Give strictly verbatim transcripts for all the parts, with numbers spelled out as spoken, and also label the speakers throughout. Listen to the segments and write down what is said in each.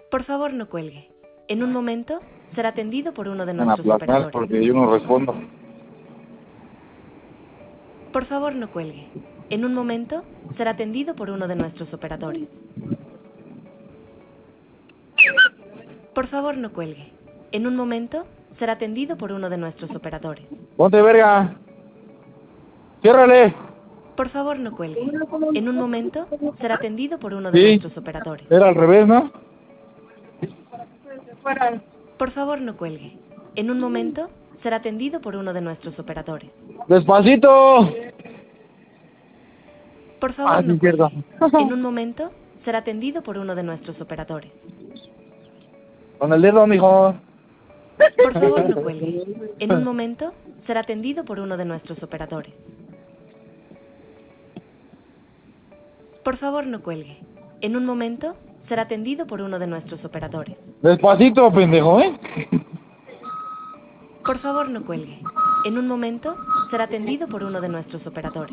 Speaker 1: Por favor, no cuelgue. En un momento será atendido por uno de
Speaker 2: En
Speaker 1: nuestros
Speaker 2: aplazar
Speaker 1: operadores.
Speaker 2: porque yo no respondo.
Speaker 1: Por favor, no cuelgue. En un momento será atendido por uno de nuestros operadores. Por favor, no cuelgue. En un momento será atendido por uno de nuestros operadores.
Speaker 2: Ponte verga. Ciérrale.
Speaker 1: Por favor, no cuelgue. En un momento será atendido por uno de
Speaker 2: Sí.
Speaker 1: nuestros operadores.
Speaker 2: Era al revés, ¿no?
Speaker 1: Por favor, no cuelgue. En un momento será atendido por uno de nuestros operadores.
Speaker 2: Despacito.
Speaker 1: Por
Speaker 2: Ah,
Speaker 1: favor,
Speaker 2: sí,
Speaker 1: no
Speaker 2: cierto.
Speaker 1: cuelgue. En un momento será atendido por uno de nuestros operadores.
Speaker 2: Con el dedo, mijo.
Speaker 1: Por favor, no cuelgue. En un momento será atendido por uno de nuestros operadores. Por favor, no cuelgue. En un momento será atendido por uno de nuestros operadores.
Speaker 2: Despacito, pendejo, ¿eh?
Speaker 1: Por favor, no cuelgue. En un momento será atendido por uno de nuestros operadores.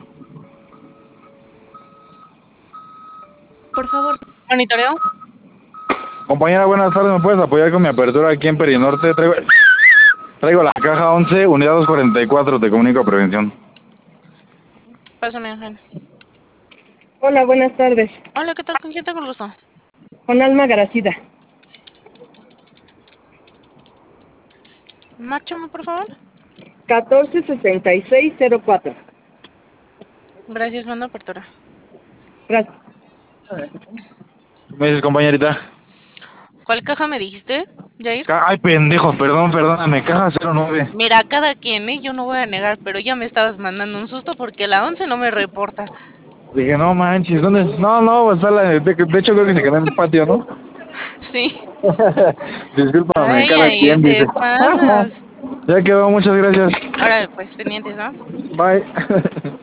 Speaker 1: Por favor.
Speaker 3: Monitoreo.
Speaker 2: Compañera, buenas tardes. ¿Me puedes apoyar con mi apertura aquí en Perinorte? Traigo, traigo la caja once, unidad doscientos cuarenta y cuatro. Te comunico a prevención.
Speaker 3: Pásame, Ángel.
Speaker 4: Hola, buenas tardes.
Speaker 3: Hola, ¿qué tal? ¿Con quién tengo el gusto?
Speaker 4: Con Alma Garacida.
Speaker 3: Márchame, por favor.
Speaker 4: catorce sesenta y seis cero cuatro.
Speaker 3: Gracias, mando apertura.
Speaker 4: Gracias.
Speaker 2: ¿Me dices, compañerita?
Speaker 3: ¿Cuál caja me dijiste, Jair?
Speaker 2: Ca- Ay, pendejo, perdón, perdóname. Caja cero nueve.
Speaker 3: Mira, cada quien, ¿eh? Yo no voy a negar, pero ya me estabas mandando un susto porque la once no me reporta.
Speaker 2: Dije, no manches, ¿dónde? No, no, pues está la... De, de hecho, creo que se quedó en el patio, ¿no?
Speaker 3: Sí.
Speaker 2: Discúlpame,
Speaker 3: Ay,
Speaker 2: cada
Speaker 3: Jair,
Speaker 2: quien dice.
Speaker 3: te pasas.
Speaker 2: Ya quedó, muchas gracias.
Speaker 3: Ahora, pues, pendientes, ¿no?
Speaker 2: Bye.